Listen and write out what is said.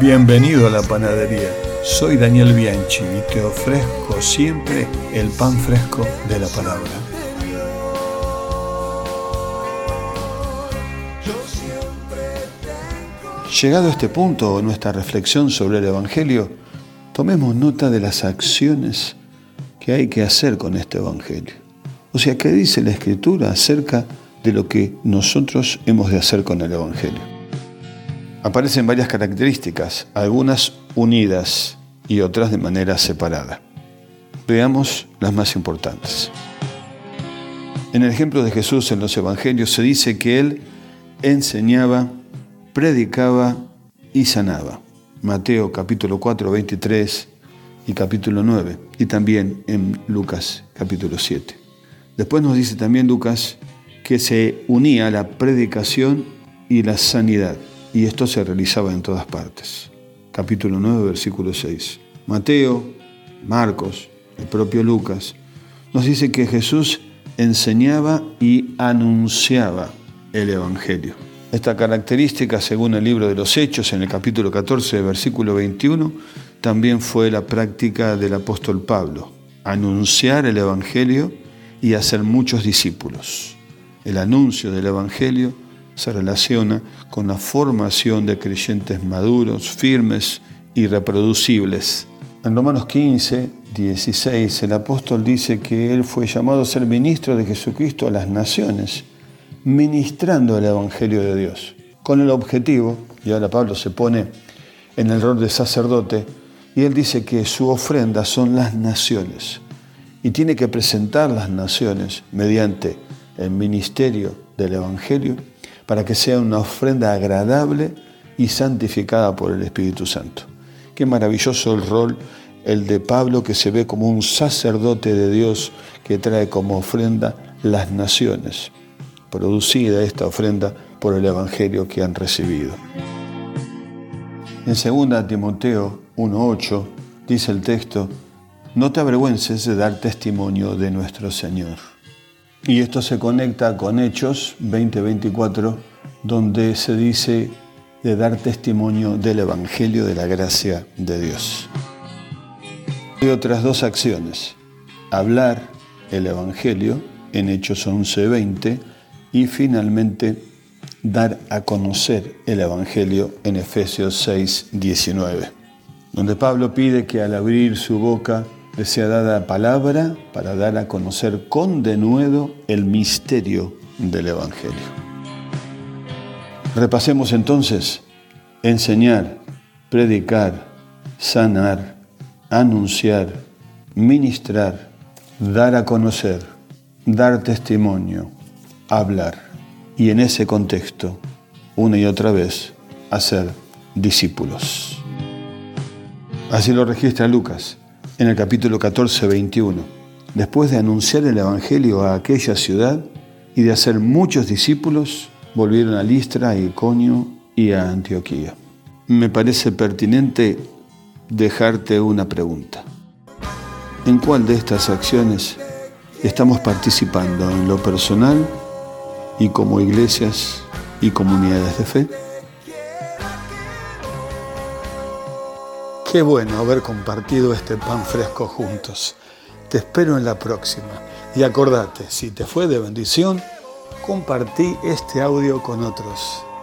Bienvenido a la panadería. Soy Daniel Bianchi y te ofrezco siempre el pan fresco de la palabra. Llegado a este punto, nuestra reflexión sobre el Evangelio, tomemos nota de las acciones que hay que hacer con este Evangelio. O sea, ¿qué dice la Escritura acerca de lo que nosotros hemos de hacer con el Evangelio? Aparecen varias características, algunas unidas y otras de manera separada. Veamos las más importantes. En el ejemplo de Jesús en los Evangelios se dice que Él enseñaba, predicaba y sanaba. Mateo capítulo 4, 23 y capítulo 9, y también en Lucas capítulo 7. Después nos dice también Lucas que se unía la predicación y la sanidad, y esto se realizaba en todas partes. Capítulo 9, versículo 6. Mateo, Marcos, el propio Lucas, nos dice que Jesús enseñaba y anunciaba el Evangelio. Esta característica, según el libro de los Hechos, en el capítulo 14, versículo 21, también fue la práctica del apóstol Pablo, anunciar el Evangelio y hacer muchos discípulos. El anuncio del Evangelio se relaciona con la formación de creyentes maduros, firmes y reproducibles. En Romanos 15, 16, el apóstol dice que él fue llamado a ser ministro de Jesucristo a las naciones, ministrando el Evangelio de Dios, con el objetivo, y ahora Pablo se pone en el rol de sacerdote, y él dice que su ofrenda son las naciones, y tiene que presentar las naciones mediante el ministerio del Evangelio, para que sea una ofrenda agradable y santificada por el Espíritu Santo. Qué maravilloso el rol, el de Pablo, que se ve como un sacerdote de Dios que trae como ofrenda las naciones, producida esta ofrenda por el Evangelio que han recibido. En 2 Timoteo 1:8 dice el texto: no te avergüences de dar testimonio de nuestro Señor. Y esto se conecta con Hechos 20:24, donde se dice de dar testimonio del Evangelio de la gracia de Dios. Hay otras dos acciones: hablar el Evangelio en Hechos 11:20 y finalmente dar a conocer el Evangelio en Efesios 6:19, donde Pablo pide que al abrir su boca le sea dada palabra para dar a conocer con denuedo el misterio del Evangelio. Repasemos entonces: enseñar, predicar, sanar, anunciar, ministrar, dar a conocer, dar testimonio, hablar, y en ese contexto, una y otra vez, hacer discípulos. Así lo registra Lucas en el capítulo 14, 21. Después de anunciar el Evangelio a aquella ciudad y de hacer muchos discípulos, volvieron a Listra, a Iconio y a Antioquía. Me parece pertinente dejarte una pregunta. ¿En cuál de estas acciones estamos participando en lo personal y como iglesias y comunidades de fe? Qué bueno haber compartido este pan fresco juntos. Te espero en la próxima. Y acordate, si te fue de bendición, compartí este audio con otros.